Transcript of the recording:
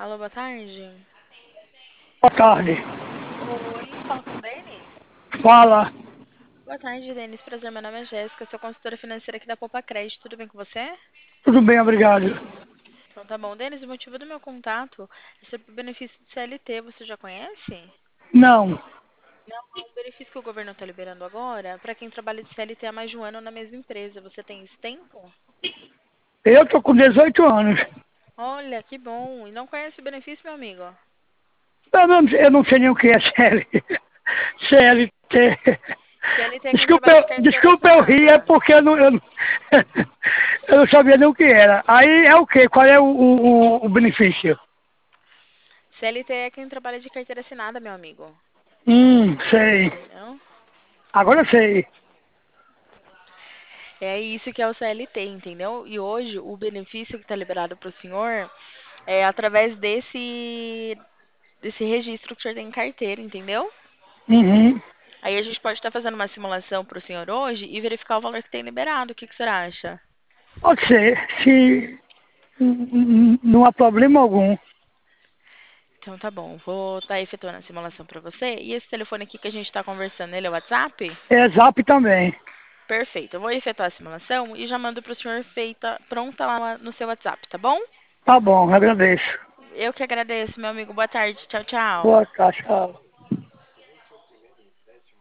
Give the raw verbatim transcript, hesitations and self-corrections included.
Alô, boa tarde. Boa tarde. Oi, fala com o Denis? Fala. Boa tarde, Denis. Prazer, meu nome é Jéssica, sou consultora financeira aqui da Poupa Crédito. Tudo bem com você? Tudo bem, obrigado. Então tá bom. Denis, o motivo do meu contato é sobre o benefício de C L T. Você já conhece? Não, Não, é um benefício que o governo está liberando agora para quem trabalha de C L T há mais de um ano na mesma empresa. Você tem esse tempo? eu tô com dezoito anos. Olha, que bom. E não conhece o benefício, meu amigo? Eu não, eu não sei nem o que é C L, C L T. C L T é quem Desculpa, trabalha de eu, carteira desculpa eu rir, é assinada. porque eu não, eu, não- eu não sabia nem o que era. Aí é o quê? Qual é o, o, o benefício? C L T é quem trabalha de carteira assinada, meu amigo. Hum, sei. Entendeu? Agora eu sei. É isso que é o C L T, entendeu? E hoje o benefício que está liberado para o senhor é através desse desse registro que o senhor tem em carteira, entendeu? Uhum. Aí a gente pode estar fazendo uma simulação para o senhor hoje e verificar o valor que tem liberado. O que que o senhor acha? Pode ser. Se n- n- não há problema algum. Então tá bom, vou estar efetuando a simulação para você. E esse telefone aqui que a gente está conversando, ele é o WhatsApp? É Zap também. Perfeito, eu vou efetuar a simulação e já mando para o senhor feita, pronta lá no seu WhatsApp, tá bom? Tá bom, agradeço. Eu que agradeço, meu amigo. Boa tarde. Tchau, tchau. Boa tarde, tchau.